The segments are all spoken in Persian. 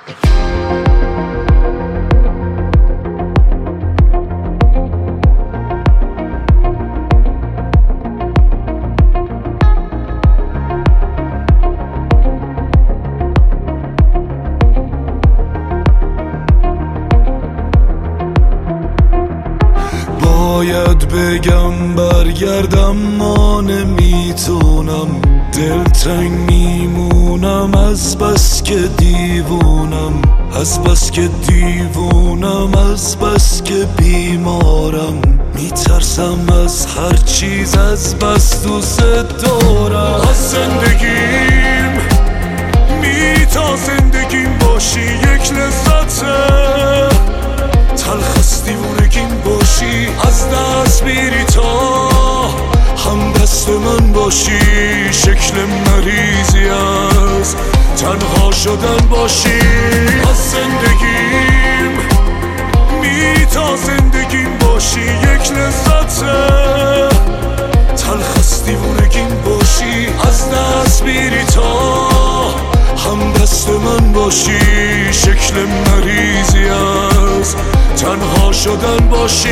باید بگم برگردم ما نمیتونم، دلتنگ میمونم از بس که دیوونم، از بس که دیوونم، از بس که بیمارم، میترسم از هر چیز، از بس دوست دارم. از زندگیم تا زندگیم باشی یک لذته، تلخ دیوونگیم باشی، از دست بیری تا هم دست من باشی، شکل مریضی از تنها شدن باشی. از زندگیم تا زندگیم باشی یک لذته، تلخ دیوونگیم باشی، از دست بیری تا هم دست من باشی، شکل مریضی از تنها شدن باشی.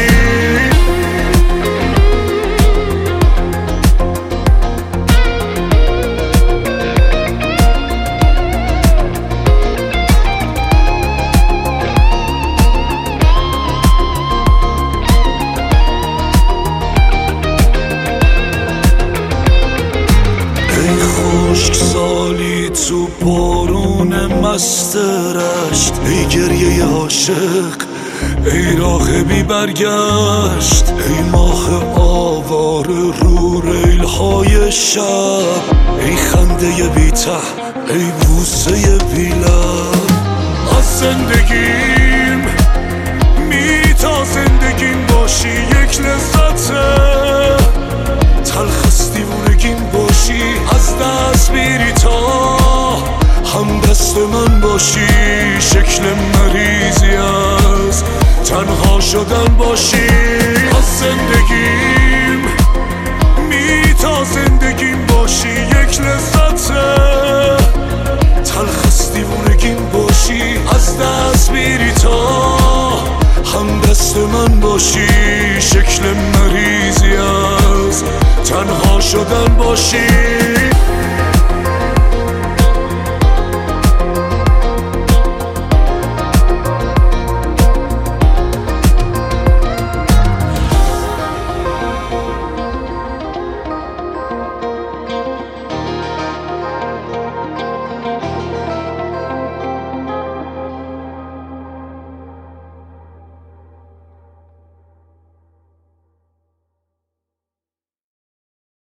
ای خشک سالی تو بارون مست رشت، ای گریه عاشق، ای راه بی برگشت، ای ماه آواره رو ریل های شب، ای خنده بی ته، ای بوسه بی لب. از زندگیم تا زندگیم باشی یک لذته، تلخ دیوونگیم باشی، از دست بیری تا هم دست من باشی، شکل مریضی از تنها شدن باشی. از زندگیم تا زندگیم باشی یک لذته، تلخ دیوونگیم باشی، از دست بیری تا هم دست من باشی، شکل مریضی از تنها شدن باشی.